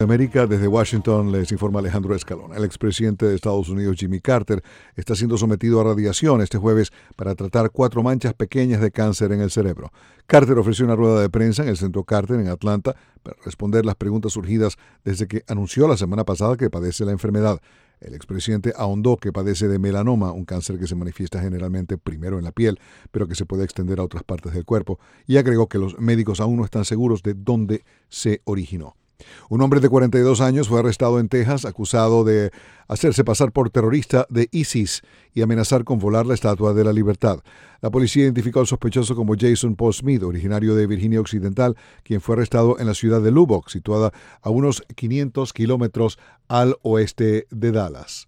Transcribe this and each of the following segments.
América, desde Washington les informa Alejandro Escalón. El expresidente de Estados Unidos, Jimmy Carter, está siendo sometido a radiación este jueves para tratar 4 manchas pequeñas de cáncer en el cerebro. Carter ofreció una rueda de prensa en el Centro Carter en Atlanta para responder las preguntas surgidas desde que anunció la semana pasada que padece la enfermedad. El expresidente ahondó que padece de melanoma, un cáncer que se manifiesta generalmente primero en la piel, pero que se puede extender a otras partes del cuerpo, y agregó que los médicos aún no están seguros de dónde se originó. Un hombre de 42 años fue arrestado en Texas acusado de hacerse pasar por terrorista de ISIS y amenazar con volar la Estatua de la Libertad. La policía identificó al sospechoso como Jason Paul Smith, originario de Virginia Occidental, quien fue arrestado en la ciudad de Lubbock, situada a unos 500 kilómetros al oeste de Dallas.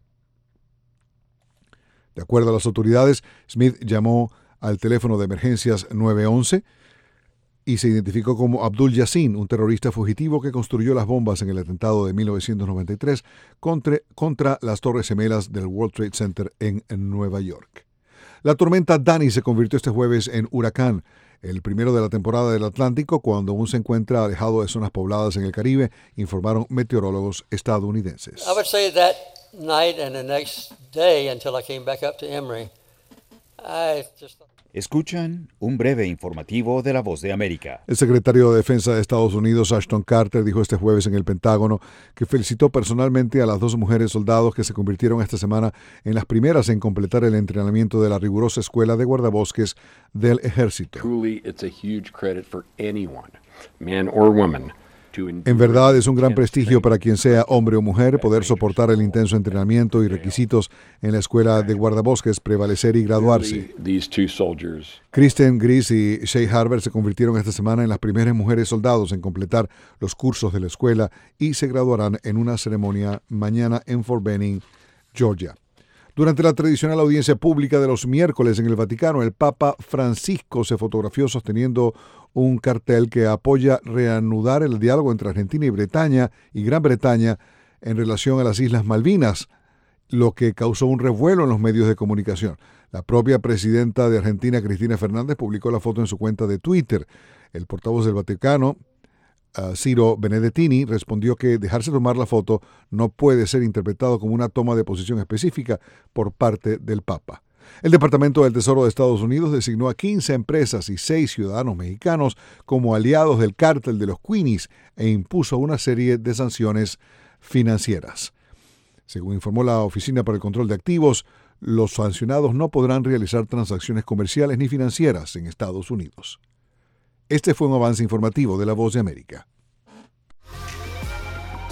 De acuerdo a las autoridades, Smith llamó al teléfono de emergencias 911 y se identificó como Abdul Yassin, un terrorista fugitivo que construyó las bombas en el atentado de 1993 contra las Torres Gemelas del World Trade Center en Nueva York. La tormenta Dani se convirtió este jueves en huracán, el primero de la temporada del Atlántico, cuando aún se encuentra alejado de zonas pobladas en el Caribe, informaron meteorólogos estadounidenses. I would say that night and the next day until I came back up to Emory, Escuchan un breve informativo de La Voz de América. El secretario de Defensa de Estados Unidos, Ashton Carter, dijo este jueves en el Pentágono que felicitó personalmente a las 2 mujeres soldados que se convirtieron esta semana en las primeras en completar el entrenamiento de la rigurosa escuela de guardabosques del ejército. Truly, it's a huge credit for anyone, man or woman. En verdad es un gran prestigio para quien sea hombre o mujer poder soportar el intenso entrenamiento y requisitos en la escuela de guardabosques, prevalecer y graduarse. Kristen Gris y Shay Harber se convirtieron esta semana en las primeras mujeres soldados en completar los cursos de la escuela y se graduarán en una ceremonia mañana en Fort Benning, Georgia. Durante la tradicional audiencia pública de los miércoles en el Vaticano, el Papa Francisco se fotografió sosteniendo un cartel que apoya reanudar el diálogo entre Argentina y Gran Bretaña en relación a las Islas Malvinas, lo que causó un revuelo en los medios de comunicación. La propia presidenta de Argentina, Cristina Fernández, publicó la foto en su cuenta de Twitter. El portavoz del Vaticano, Ciro Benedettini, respondió que dejarse tomar la foto no puede ser interpretado como una toma de posición específica por parte del Papa. El Departamento del Tesoro de Estados Unidos designó a 15 empresas y 6 ciudadanos mexicanos como aliados del cártel de los Queenies e impuso una serie de sanciones financieras. Según informó la Oficina para el Control de Activos, los sancionados no podrán realizar transacciones comerciales ni financieras en Estados Unidos. Este fue un avance informativo de La Voz de América.